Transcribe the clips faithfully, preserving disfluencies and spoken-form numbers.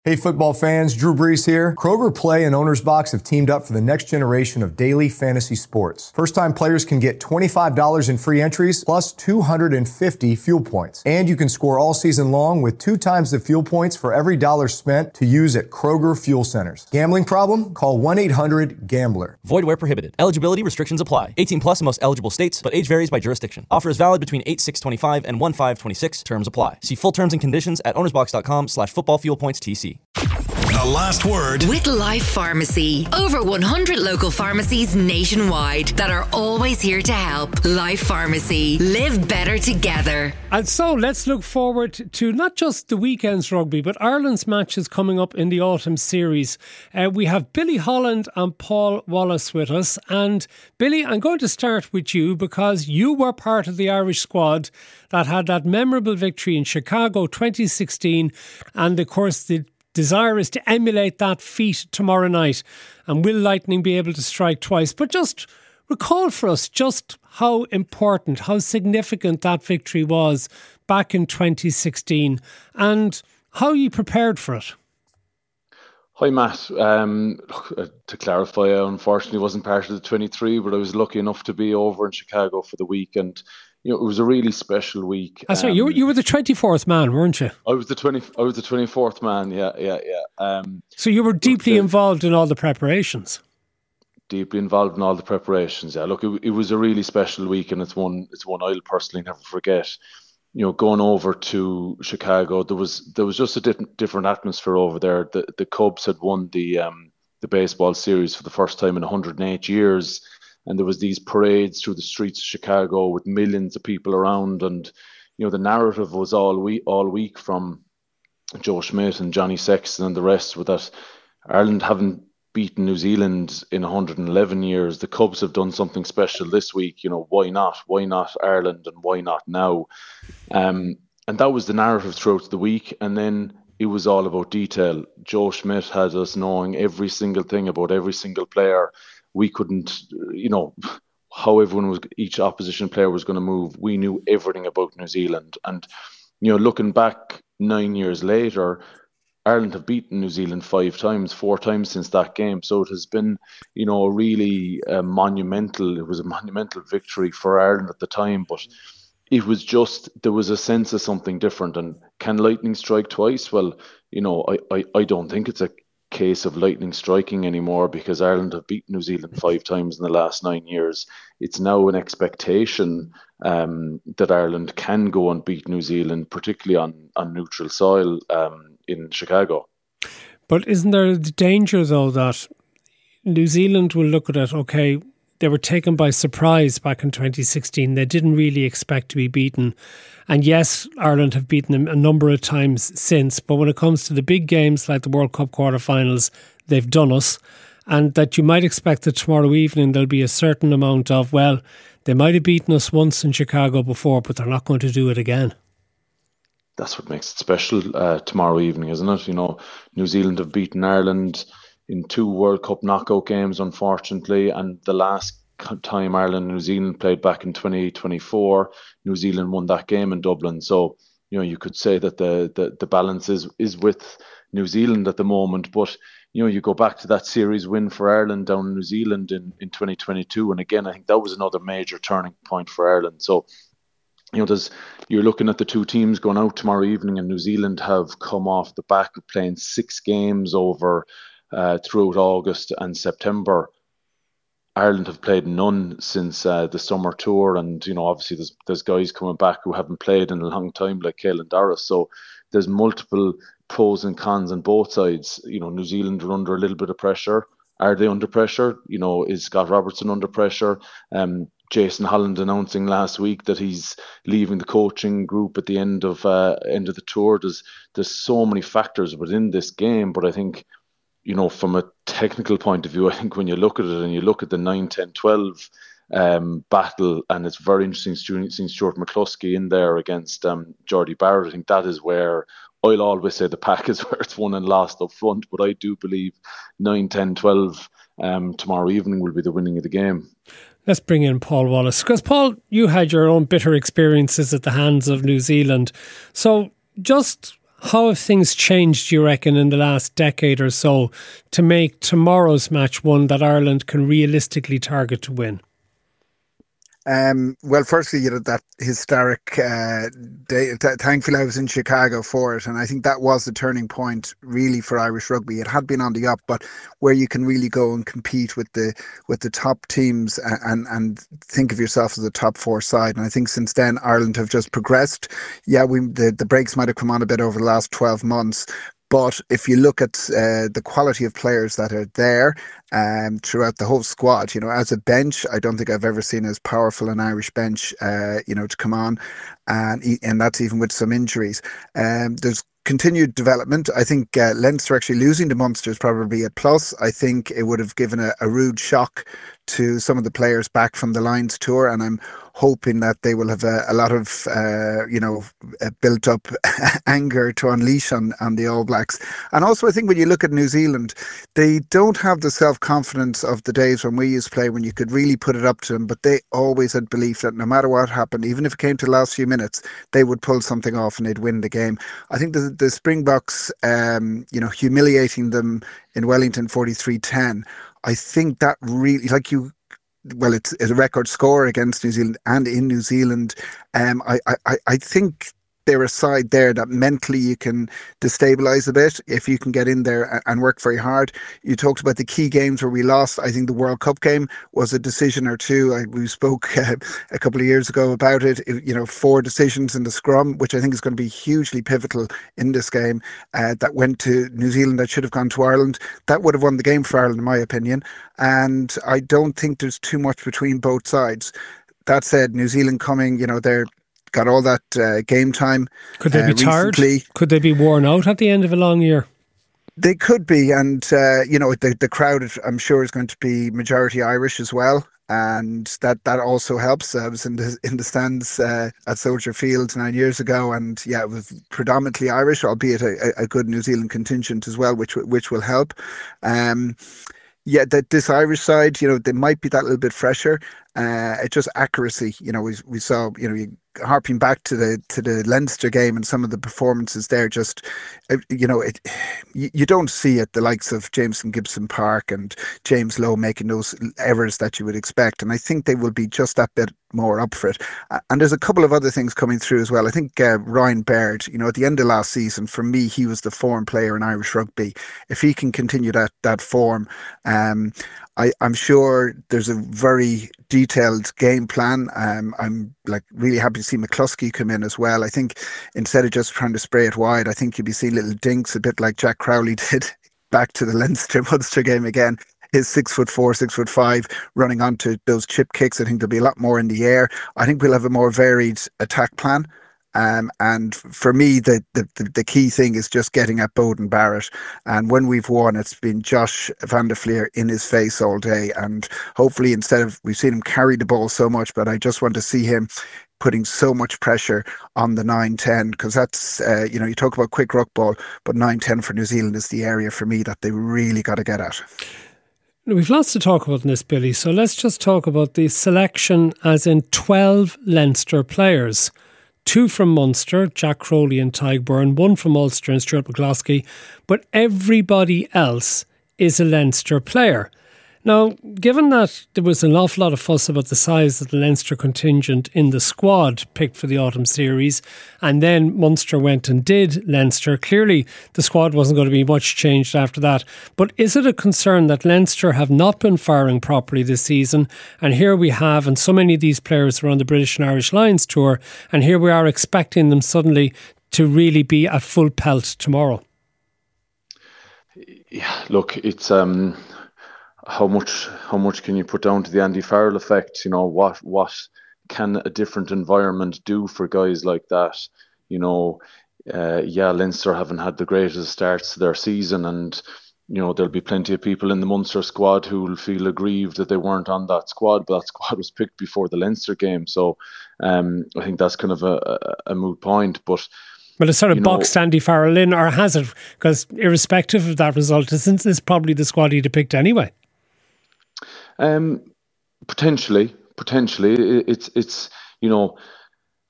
Hey football fans, Drew Brees here. Kroger Play and Owner's Box have teamed up for the next generation of daily fantasy sports. First-time players can get twenty-five dollars in free entries plus two hundred fifty fuel points. And you can score all season long with two times the fuel points for every dollar spent to use at Kroger Fuel Centers. Gambling problem? Call one eight hundred gambler. Void where prohibited. Eligibility restrictions apply. eighteen plus in most eligible states, but age varies by jurisdiction. Offer is valid between eight six twenty-five and one five twenty-six. Terms apply. See full terms and conditions at ownersbox.com slash football fuel points TC. The last word with Life Pharmacy. Over one hundred local pharmacies nationwide that are always here to help. Life Pharmacy. Live better together. And so let's look forward to not just the weekend's rugby, but Ireland's matches coming up in the autumn series. Uh, we have Billy Holland and Paul Wallace with us. And Billy, I'm going to start with you because you were part of the Irish squad that had that memorable victory in Chicago twenty sixteen. And of course, the desire is to emulate that feat tomorrow night. And will lightning be able to strike twice? But just recall for us just how important, how significant that victory was back in twenty sixteen and how you prepared for it. Hi Matt, um, to clarify, I unfortunately wasn't part of the twenty-three, but I was lucky enough to be over in Chicago for the week, and you know, it was a really special week. Oh, sorry, um, you were you were the twenty-fourth man, weren't you? I was the twenty. I was the twenty-fourth man. Yeah, yeah, yeah. Um, so you were deeply look, involved in all the preparations. Deeply involved in all the preparations. Yeah, look, it, it was a really special week, and it's one. It's one I'll personally never forget. You know, going over to Chicago, there was there was just a different different atmosphere over there. The the Cubs had won the um, the baseball series for the first time in one hundred eight years. And there was these parades through the streets of Chicago with millions of people around, and you know the narrative was all week, all week from Joe Schmidt and Johnny Sexton and the rest, with that Ireland haven't beaten New Zealand in one hundred eleven years. The Cubs have done something special this week. You know, why not? Why not Ireland? And why not now? Um, and that was the narrative throughout the week. And then it was all about detail. Joe Schmidt had us knowing every single thing about every single player. We couldn't, you know, how everyone was, each opposition player was going to move. We knew everything about New Zealand. And, you know, looking back nine years later, Ireland have beaten New Zealand five times, four times since that game. So it has been, you know, a really uh, monumental, it was a monumental victory for Ireland at the time. But it was just, there was a sense of something different. And can lightning strike twice? Well, you know, I, I, I don't think it's a case of lightning striking anymore, because Ireland have beaten New Zealand five times in the last nine years. It's now an expectation um, that Ireland can go and beat New Zealand, particularly on, on neutral soil um, in Chicago. But isn't there the danger, though, that New Zealand will look at it, okay, they were taken by surprise back in twenty sixteen. They didn't really expect to be beaten. And yes, Ireland have beaten them a number of times since. But when it comes to the big games like the World Cup quarterfinals, they've done us. And that you might expect that tomorrow evening there'll be a certain amount of, well, they might have beaten us once in Chicago before, but they're not going to do it again. That's what makes it special uh, tomorrow evening, isn't it? You know, New Zealand have beaten Ireland in two World Cup knockout games, unfortunately, and the last time Ireland and New Zealand played back in twenty twenty-four, New Zealand won that game in Dublin. So, you know, you could say that the the, the balance is, is with New Zealand at the moment. But, you know, you go back to that series win for Ireland down in New Zealand in, in twenty twenty-two. And again, I think that was another major turning point for Ireland. So, you know, there's you're looking at the two teams going out tomorrow evening, and New Zealand have come off the back of playing six games over Uh, throughout August and September. Ireland have played none since uh, the summer tour, and you know, obviously there's there's guys coming back who haven't played in a long time, like Caelan Doris. So there's multiple pros and cons on both sides. You know, New Zealand are under a little bit of pressure. Are they under pressure? You know, is Scott Robertson under pressure? Um, Jason Holland announcing last week that he's leaving the coaching group at the end of uh, end of the tour. There's there's so many factors within this game, but I think, you know, from a technical point of view, I think when you look at it and you look at the nine, ten, twelve um, battle, and it's very interesting seeing Stuart McCluskey in there against um, Jordy Barrett. I think that is where I'll always say the pack is where it's won and lost up front, but I do believe nine, ten, twelve um, tomorrow evening will be the winning of the game. Let's bring in Paul Wallace, because Paul, you had your own bitter experiences at the hands of New Zealand. So just How have things changed, do you reckon, in the last decade or so to make tomorrow's match one that Ireland can realistically target to win? Um, well, firstly, you know, that historic uh, day, th- thankfully I was in Chicago for it, and I think that was the turning point really for Irish rugby. It had been on the up, but where you can really go and compete with the with the top teams and, and, and think of yourself as a top four side. And I think since then Ireland have just progressed. Yeah, we the, the breaks might have come on a bit over the last twelve months, but if you look at uh, the quality of players that are there um, throughout the whole squad, you know, as a bench, I don't think I've ever seen as powerful an Irish bench, uh, you know, to come on. And and that's even with some injuries. Um, there's continued development. I think uh, Leinster actually losing to Munster is probably a plus. I think it would have given a, a rude shock to some of the players back from the Lions tour, and I'm hoping that they will have a, a lot of, uh, you know, built up anger to unleash on, on the All Blacks. And also I think when you look at New Zealand, they don't have the self-confidence of the days when we used to play, when you could really put it up to them, but they always had belief that no matter what happened, even if it came to the last few minutes, they would pull something off and they'd win the game. I think the, the Springboks, um, you know, humiliating them in Wellington forty-three ten, I think that really, like you, well, it's, it's a record score against New Zealand and in New Zealand. Um, I, I, I think they're a side there that mentally you can destabilise a bit if you can get in there and work very hard. You talked about the key games where we lost. I think the World Cup game was a decision or two. I, we spoke uh, a couple of years ago about it. it. You know, four decisions in the scrum, which I think is going to be hugely pivotal in this game, uh, that went to New Zealand that should have gone to Ireland. That would have won the game for Ireland, in my opinion. And I don't think there's too much between both sides. That said, New Zealand coming, you know, they're got all that uh, game time. Could they uh, be tired? Recently. Could they be worn out at the end of a long year? They could be, and uh, you know, the the crowd, I'm sure, is going to be majority Irish as well, and that, that also helps. I was in the in the stands uh, at Soldier Field nine years ago, and yeah, it was predominantly Irish, albeit a, a good New Zealand contingent as well, which which will help. Um, yeah, that this Irish side, you know, they might be that little bit fresher. Uh, it's just accuracy. You know, we we saw, you know, you, harping back to the to the Leinster game and some of the performances there, just, you know, it you, you don't see it, the likes of Jameson Gibson Park and James Lowe making those errors that you would expect. And I think they will be just that bit more up for it. And there's a couple of other things coming through as well. I think uh, Ryan Baird, you know, at the end of last season, for me, he was the form player in Irish rugby. If he can continue that that form, um, I, I'm sure there's a very detailed game plan. Um, I'm like really happy to see McCluskey come in as well. I think instead of just trying to spray it wide, I think you'll be seeing little dinks, a bit like Jack Crowley did back to the Leinster Munster game again. His six foot four, six foot five, running onto those chip kicks. I think there'll be a lot more in the air. I think we'll have a more varied attack plan. Um, and for me, the, the the key thing is just getting at Beauden Barrett. And when we've won, it's been Josh van der Flier in his face all day. And hopefully, instead of, we've seen him carry the ball so much, but I just want to see him putting so much pressure on the nine ten, because that's, uh, you know, you talk about quick ruck ball, but nine ten for New Zealand is the area for me that they really got to get at. We've lots to talk about in this, Billy, so let's just talk about the selection, as in twelve Leinster players. Two from Munster, Jack Crowley and Tadhg Beirne, one from Ulster and Stuart McCloskey, but everybody else is a Leinster player. Now, given that there was an awful lot of fuss about the size of the Leinster contingent in the squad picked for the autumn series, and then Munster went and did Leinster, clearly the squad wasn't going to be much changed after that. But is it a concern that Leinster have not been firing properly this season? And here we have, and so many of these players were on the British and Irish Lions tour, and here we are expecting them suddenly to really be at full pelt tomorrow. Yeah, look, it's... um. How much how much can you put down to the Andy Farrell effect? You know, what what can a different environment do for guys like that? You know, uh, yeah, Leinster haven't had the greatest starts to their season, and you know there'll be plenty of people in the Munster squad who will feel aggrieved that they weren't on that squad, but that squad was picked before the Leinster game. So um, I think that's kind of a, a, a moot point. But Well, it's sort of you boxed know, Andy Farrell in, or has it? Because irrespective of that result, since it's probably the squad he'd have picked anyway. Um, potentially, potentially, it's it's you know,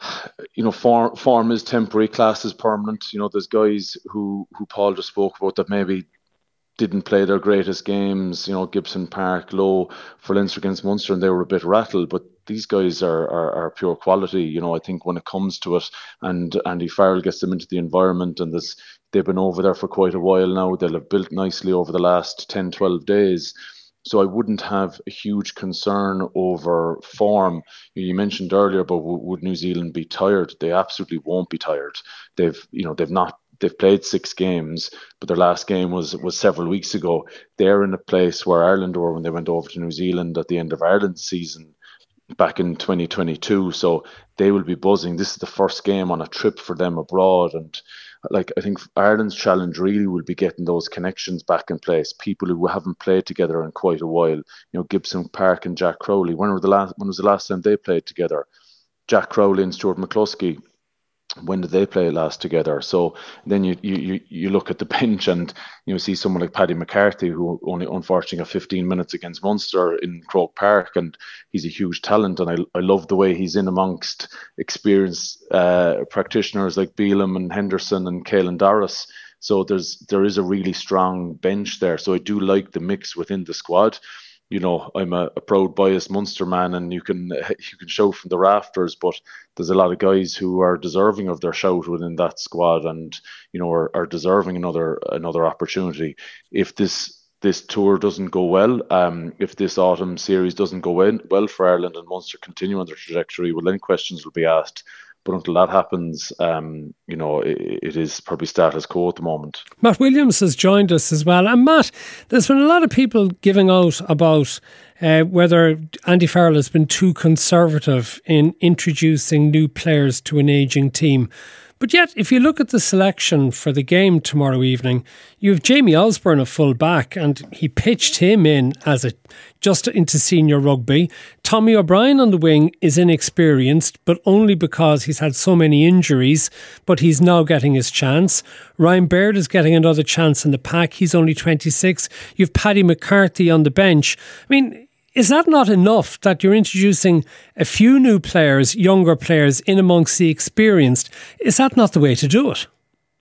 you know, form, form is temporary, class is permanent. You know, there's guys who, who Paul just spoke about that maybe didn't play their greatest games, you know, Gibson Park, Lowe for Leinster against Munster, and they were a bit rattled, but these guys are, are, are pure quality. You know, I think when it comes to it, and Andy Farrell gets them into the environment, and this, they've been over there for quite a while now. They'll have built nicely over the last ten, twelve days. So I wouldn't have a huge concern over form. You mentioned earlier about would New Zealand be tired? They absolutely won't be tired. They've, you know, they've not, they've played six games, but their last game was was several weeks ago. They're in a place where Ireland were when they went over to New Zealand at the end of Ireland's season back in twenty twenty-two. So they will be buzzing. This is the first game on a trip for them abroad, and like I think Ireland's challenge really will be getting those connections back in place. People who haven't played together in quite a while. You know, Gibson Park and Jack Crowley. When were the last? When was the last time they played together? Jack Crowley and Stuart McCluskey. When did they play last together? So then you you you look at the bench and you know see someone like Paddy McCarthy, who only unfortunately got fifteen minutes against Munster in Croke Park, and he's a huge talent, and I I love the way he's in amongst experienced uh, practitioners like Bealham and Henderson and Caelan Doris. So there's there is a really strong bench there. So I do like the mix within the squad. You know, I'm a, a proud, biased Munster man, and you can you can shout from the rafters, but there's a lot of guys who are deserving of their shout within that squad, and you know are, are deserving another another opportunity. If this this tour doesn't go well, um, if this autumn series doesn't go well, well for Ireland and Munster continue on their trajectory, well, then questions will be asked. But until that happens, um, you know, it, it is probably status quo at the moment. Matt Williams has joined us as well. And Matt, there's been a lot of people giving out about uh, whether Andy Farrell has been too conservative in introducing new players to an ageing team. But yet, if you look at the selection for the game tomorrow evening, you have Jamie Osborne a full back, and he pitched him in as a just into senior rugby. Tommy O'Brien on the wing is inexperienced, but only because he's had so many injuries, but he's now getting his chance. Ryan Baird is getting another chance in the pack. He's only twenty-six. You have Paddy McCarthy on the bench. I mean, is that not enough that you're introducing a few new players, younger players, in amongst the experienced? Is that not the way to do it?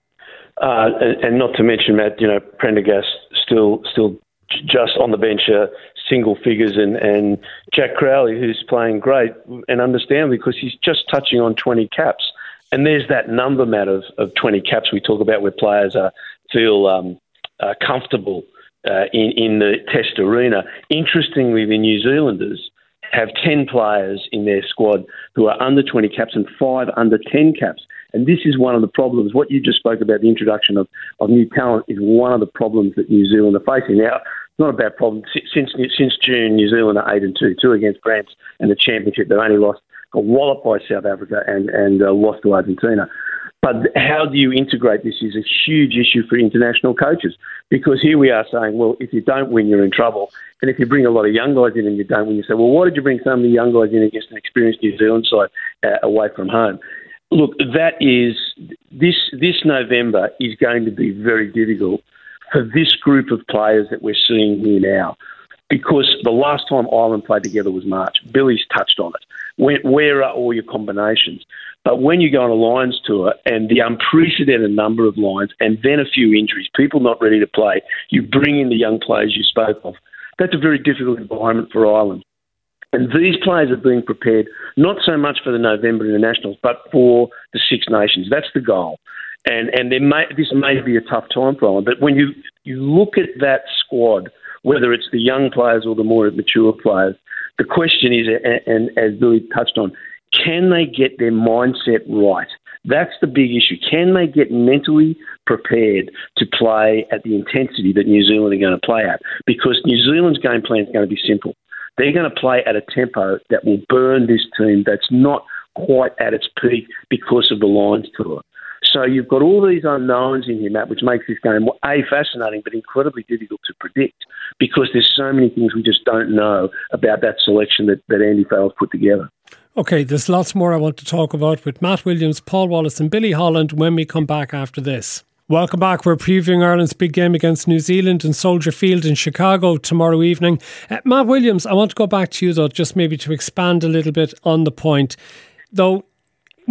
Uh, and, and not to mention, Matt, you know, Prendergast still still just on the bench, uh, single figures, and, and Jack Crowley, who's playing great, and understandably because he's just touching on twenty caps. And there's that number, Matt, of, of twenty caps we talk about where players uh, feel um, uh, comfortable Uh, in, in the test arena. Interestingly, the New Zealanders have ten players in their squad who are under twenty caps and five under ten caps. And this is one of the problems. What you just spoke about, the introduction of, of new talent, is one of the problems that New Zealand are facing. Now, it's not a bad problem. Since since June, New Zealand are eight and two, two against France and the championship. They've only lost, got walloped by South Africa and, and uh, lost to Argentina. But how do you integrate this is a huge issue for international coaches, because here we are saying, well, if you don't win, you're in trouble. And if you bring a lot of young guys in and you don't win, you say, well, why did you bring so many young guys in against an experienced New Zealand side uh, away from home? Look, that is, this this November is going to be very difficult for this group of players that we're seeing here now, because the last time Ireland played together was March. Billy's touched on it. Where, where are all your combinations? But when you go on a Lions tour and the unprecedented number of lines and then a few injuries, people not ready to play, you bring in the young players you spoke of. That's a very difficult environment for Ireland. And these players are being prepared not so much for the November internationals, but for the Six Nations. That's the goal. And and there may, this may be a tough time for Ireland. But when you, you look at that squad, whether it's the young players or the more mature players, the question is, and, and as Billy touched on, can they get their mindset right? That's the big issue. Can they get mentally prepared to play at the intensity that New Zealand are going to play at? Because New Zealand's game plan is going to be simple. They're going to play at a tempo that will burn this team that's not quite at its peak because of the Lions tour. So you've got all these unknowns in here, Matt, which makes this game, A, fascinating, but incredibly difficult to predict, because there's so many things we just don't know about that selection that, that Andy Farrell's put together. OK, there's lots more I want to talk about with Matt Williams, Paul Wallace and Billy Holland when we come back after this. Welcome back. We're previewing Ireland's big game against New Zealand in Soldier Field in Chicago tomorrow evening. Uh, Matt Williams, I want to go back to you though, just maybe to expand a little bit on the point. Though,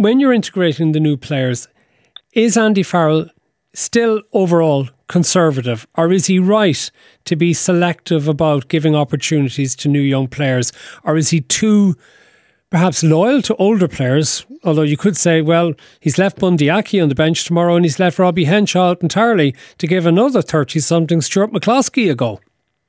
when you're integrating the new players, is Andy Farrell still overall conservative, or is he right to be selective about giving opportunities to new young players, or is he too perhaps loyal to older players? Although you could say, well, he's left Bundy Aki on the bench tomorrow and he's left Robbie Henshaw out entirely to give another thirty-something Stuart McCloskey a go.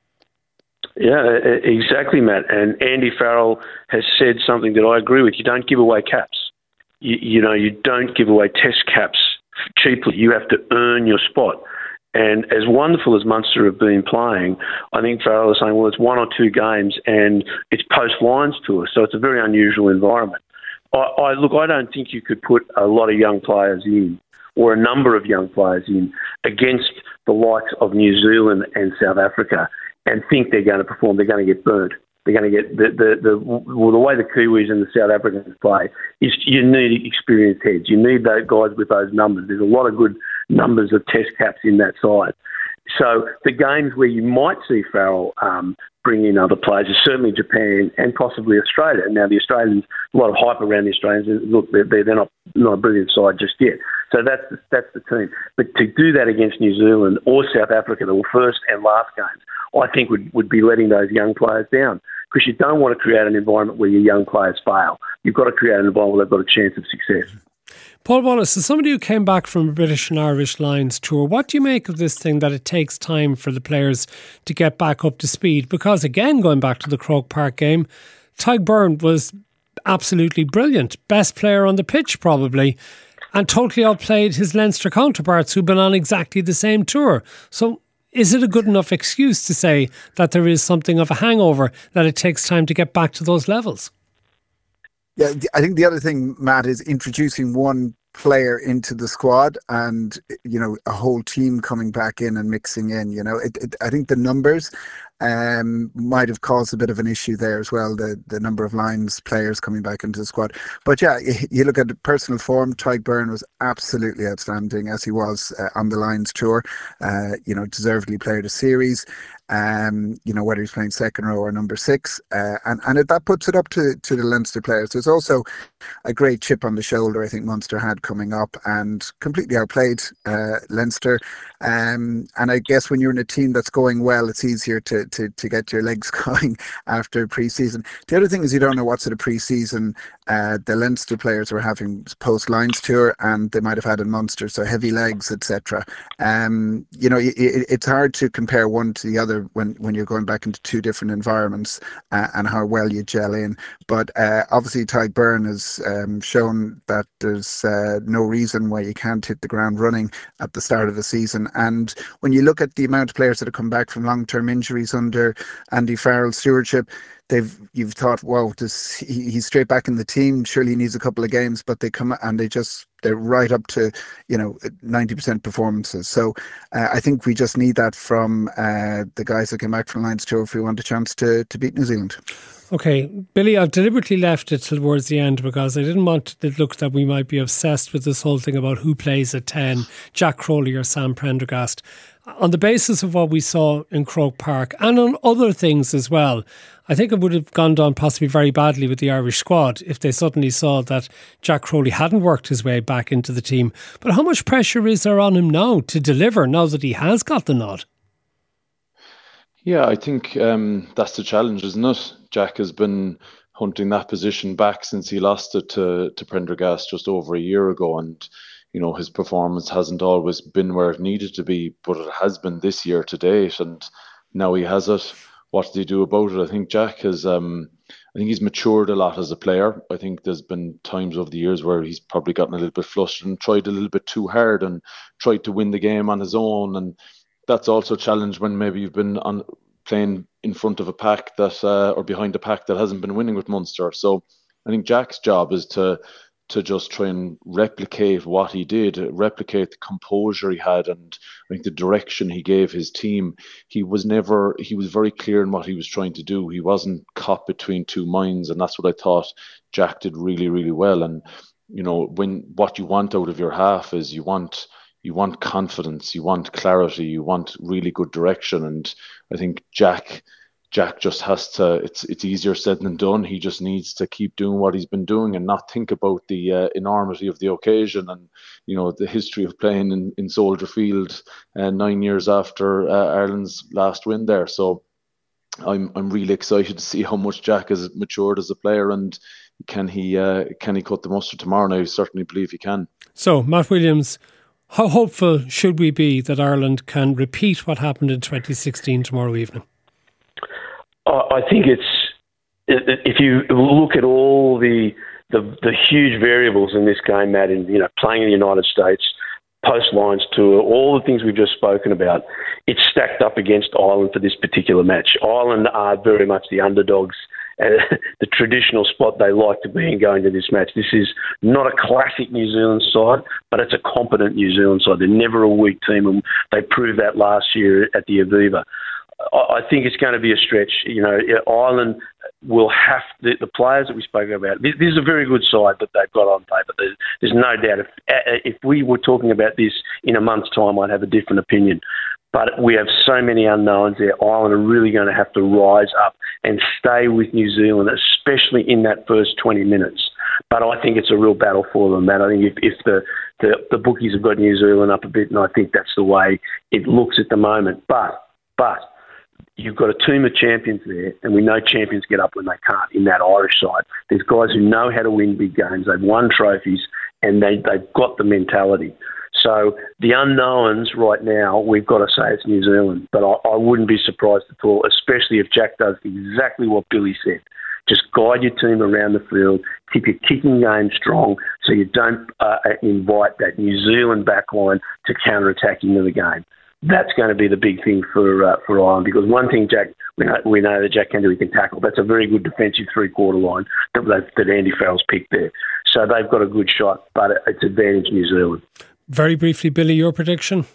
Yeah, exactly, Matt. And Andy Farrell has said something that I agree with. You don't give away caps. You, you know, you don't give away test caps cheaply. You have to earn your spot. And as wonderful as Munster have been playing, I think Farrell is saying, well, it's one or two games and it's post-Lions tour, so it's a very unusual environment. I, I look, I don't think you could put a lot of young players in, or a number of young players in, against the likes of New Zealand and South Africa and think they're going to perform. They're going to get burnt. They're going to get the the the well, the way the Kiwis and the South Africans play is you need experienced heads. You need those guys with those numbers. There's a lot of good numbers of test caps in that side. So the games where you might see Farrell um, bring in other players is certainly Japan and possibly Australia. Now the Australians, a lot of hype around the Australians. Look, they're, they're not not a brilliant side just yet. So that's the, that's the team. But to do that against New Zealand or South Africa, the first and last games, I think would, would be letting those young players down, because you don't want to create an environment where your young players fail. You've got to create an environment where they've got a chance of success. Paul Wallace, as somebody who came back from a British and Irish Lions tour, what do you make of this thing that it takes time for the players to get back up to speed? Because again, going back to the Croke Park game, Tadhg Beirne was absolutely brilliant. Best player on the pitch probably, and totally outplayed his Leinster counterparts who've been on exactly the same tour. So is it a good enough excuse to say that there is something of a hangover, that it takes time to get back to those levels? Yeah, I think the other thing, Matt, is introducing one player into the squad and, you know, a whole team coming back in and mixing in. You know, it, it, I think the numbers um, might have caused a bit of an issue there as well, the, the number of Lions players coming back into the squad. But yeah, you look at the personal form, Tadhg Beirne was absolutely outstanding, as he was uh, on the Lions tour. Uh, you know, deservedly player of the series. Um, you know, whether he's playing second row or number six, uh, and and it, that puts it up to, to the Leinster players. There's also a great chip on the shoulder I think Munster had coming up, and completely outplayed uh, Leinster. Um, and I guess when you're in a team that's going well, it's easier to to, to get your legs going after pre-season. The other thing is you don't know what sort of pre-season uh, the Leinster players were having post Lions tour, and they might have had in Munster, so heavy legs, et cetera. Um, you know, it, it's hard to compare one to the other when when you're going back into two different environments uh, and how well you gel in. But uh, obviously Tadhg Beirne has um, shown that there's uh, no reason why you can't hit the ground running at the start of the season. And when you look at the amount of players that have come back from long-term injuries under Andy Farrell's stewardship, they've you've thought, wow, this, he, he's straight back in the team. Surely he needs a couple of games, but they come and they just they're right up to, you know, ninety percent performances. So uh, I think we just need that from uh, the guys that came back from Lions tour if we want a chance to to beat New Zealand. Okay, Billy, I've deliberately left it towards the end because I didn't want the look that we might be obsessed with this whole thing about who plays at ten, Jack Crowley or Sam Prendergast. On the basis of what we saw in Croke Park and on other things as well, I think it would have gone down possibly very badly with the Irish squad if they suddenly saw that Jack Crowley hadn't worked his way back into the team. But how much pressure is there on him now to deliver now that he has got the nod? Yeah, I think um, that's the challenge, isn't it? Jack has been hunting that position back since he lost it to, to Prendergast just over a year ago, and you know, his performance hasn't always been where it needed to be, but it has been this year to date, and now he has it. What do they do about it? I think Jack has, um, I think he's matured a lot as a player. I think there's been times over the years where he's probably gotten a little bit flustered and tried a little bit too hard and tried to win the game on his own, and that's also a challenge when maybe you've been on playing in front of a pack that, uh, or behind a pack that hasn't been winning with Munster. So I think Jack's job is to to just try and replicate what he did, replicate the composure he had, and I think the direction he gave his team. He was never, he was very clear in what he was trying to do. He wasn't caught between two minds, and that's what I thought Jack did really, really well. And, you know, when what you want out of your half is you want, you want confidence, you want clarity, you want really good direction. And I think Jack Jack just has to, it's it's easier said than done. He just needs to keep doing what he's been doing and not think about the uh, enormity of the occasion and, you know, the history of playing in, in Soldier Field uh, nine years after uh, Ireland's last win there. So I'm I'm really excited to see how much Jack has matured as a player, and can he uh, can he cut the mustard tomorrow? And I certainly believe he can. So, Matt Williams, how hopeful should we be that Ireland can repeat what happened in twenty sixteen tomorrow evening? I think it's, if you look at all the, the the huge variables in this game, Matt, in, you know, playing in the United States, post-Lions tour, all the things we've just spoken about, it's stacked up against Ireland for this particular match. Ireland are very much the underdogs, uh, the traditional spot they like to be in going to this match. This is not a classic New Zealand side, but it's a competent New Zealand side. They're never a weak team, and they proved that last year at the Aviva. I think it's going to be a stretch. You know, Ireland will have the, the players that we spoke about. This, this is a very good side that they've got on paper. There's, there's no doubt. If, if we were talking about this in a month's time, I'd have a different opinion. But we have so many unknowns there. Ireland are really going to have to rise up and stay with New Zealand, especially in that first twenty minutes. But I think it's a real battle for them, Matt. I think if, if the, the, the bookies have got New Zealand up a bit, and I think that's the way it looks at the moment. But, but, you've got a team of champions there, and we know champions get up when they can't in that Irish side. There's guys who know how to win big games. They've won trophies, and they, they've got the mentality. So the unknowns right now, we've got to say it's New Zealand. But I, I wouldn't be surprised at all, especially if Jack does exactly what Billy said. Just guide your team around the field, keep your kicking game strong so you don't uh, invite that New Zealand backline to counter-attack into the game. That's going to be the big thing for uh, for Ireland, because one thing Jack we know, we know that Jack can do, he can tackle. That's a very good defensive three-quarter line that, that Andy Farrell's picked there. So they've got a good shot, but it's advantage New Zealand. Very briefly, Billy, your prediction?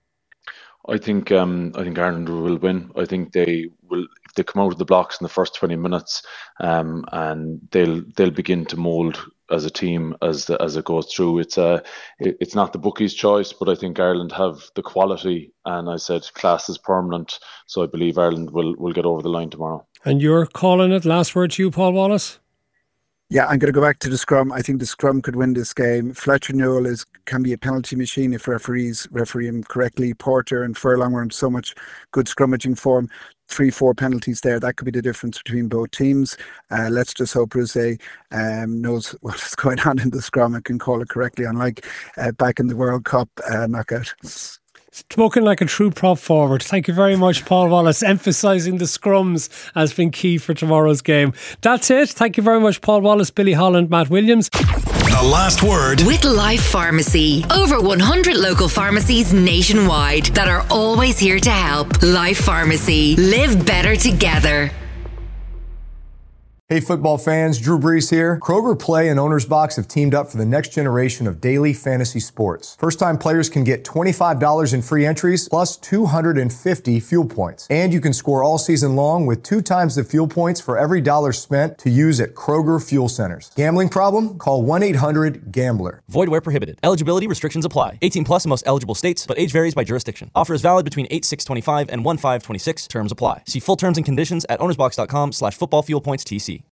I think um, I think Ireland will win. I think they will, if they come out of the blocks in the first twenty minutes, um, and they'll they'll begin to mould as a team as the, as it goes through. It's a it, it's not the bookies' choice, but I think Ireland have the quality, and I said class is permanent, so I believe Ireland will will get over the line tomorrow. And you're calling it. Last word to you, Paul Wallace. Yeah, I'm going to go back to the scrum. I think the scrum could win this game. Fletcher Newell is can be a penalty machine if referees referee him correctly. Porter and Furlong were in so much good scrummaging form. Three, four penalties there. That could be the difference between both teams. Uh, let's just hope Rosé um, knows what is going on in the scrum and can call it correctly, unlike uh, back in the World Cup uh, knockout. Spoken like a true prop forward. Thank you very much, Paul Wallace. Emphasising the scrums has been key for tomorrow's game. That's it. Thank you very much, Paul Wallace, Billy Holland, Matt Williams. The last word with Life Pharmacy. Over one hundred local pharmacies nationwide that are always here to help. Life Pharmacy. Live better together. Hey football fans, Drew Brees here. Kroger Play and Owner's Box have teamed up for the next generation of daily fantasy sports. First-time players can get twenty-five dollars in free entries plus two hundred fifty fuel points. And you can score all season long with two times the fuel points for every dollar spent to use at Kroger Fuel Centers. Gambling problem? Call one eight hundred gambler. Void where prohibited. Eligibility restrictions apply. eighteen plus in most eligible states, but age varies by jurisdiction. Offer is valid between eight six twenty-five and one five twenty-six. Terms apply. See full terms and conditions at ownersbox dot com slash football fuel points T C.